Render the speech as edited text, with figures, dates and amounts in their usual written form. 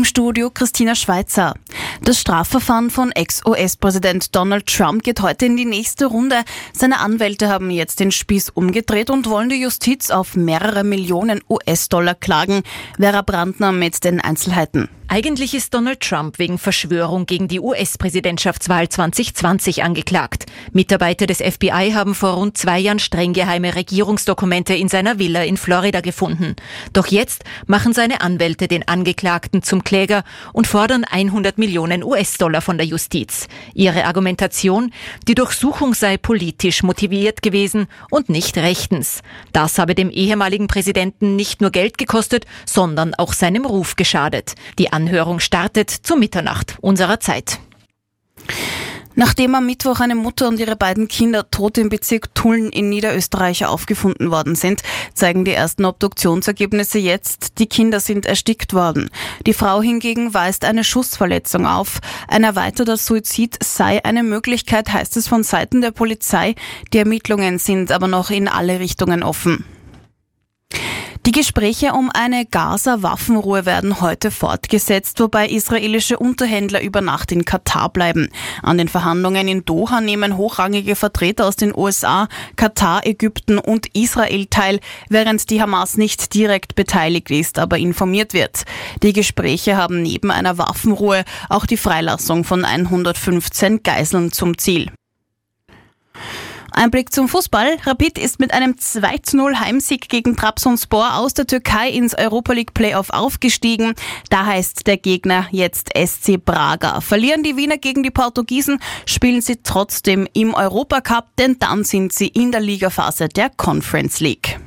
Studio Christina Schweizer. Das Strafverfahren von Ex-US-Präsident Donald Trump geht heute in die nächste Runde. Seine Anwälte haben jetzt den Spieß umgedreht und wollen die Justiz auf mehrere Millionen US-Dollar klagen. Vera Brandner mit den Einzelheiten. Eigentlich ist Donald Trump wegen Verschwörung gegen die US-Präsidentschaftswahl 2020 angeklagt. Mitarbeiter des FBI haben vor rund 2 Jahren streng geheime Regierungsdokumente in seiner Villa in Florida gefunden. Doch jetzt machen seine Anwälte den Angeklagten zum Kläger und fordern 100 Millionen US-Dollar von der Justiz. Ihre Argumentation: Die Durchsuchung sei politisch motiviert gewesen und nicht rechtens. Das habe dem ehemaligen Präsidenten nicht nur Geld gekostet, sondern auch seinem Ruf geschadet. Die Anhörung startet zu Mitternacht unserer Zeit. Nachdem am Mittwoch eine Mutter und ihre beiden Kinder tot im Bezirk Tulln in Niederösterreich aufgefunden worden sind, zeigen die ersten Obduktionsergebnisse jetzt, die Kinder sind erstickt worden. Die Frau hingegen weist eine Schussverletzung auf. Ein erweiterter Suizid sei eine Möglichkeit, heißt es von Seiten der Polizei. Die Ermittlungen sind aber noch in alle Richtungen offen. Die Gespräche um eine Gaza-Waffenruhe werden heute fortgesetzt, wobei israelische Unterhändler über Nacht in Katar bleiben. An den Verhandlungen in Doha nehmen hochrangige Vertreter aus den USA, Katar, Ägypten und Israel teil, während die Hamas nicht direkt beteiligt ist, aber informiert wird. Die Gespräche haben neben einer Waffenruhe auch die Freilassung von 115 Geiseln zum Ziel. Ein Blick zum Fußball. Rapid ist mit einem 2:0 Heimsieg gegen Trabzonspor aus der Türkei ins Europa League Playoff aufgestiegen. Da heißt der Gegner jetzt SC Braga. Verlieren die Wiener gegen die Portugiesen, spielen sie trotzdem im Europacup, denn dann sind sie in der Ligaphase der Conference League.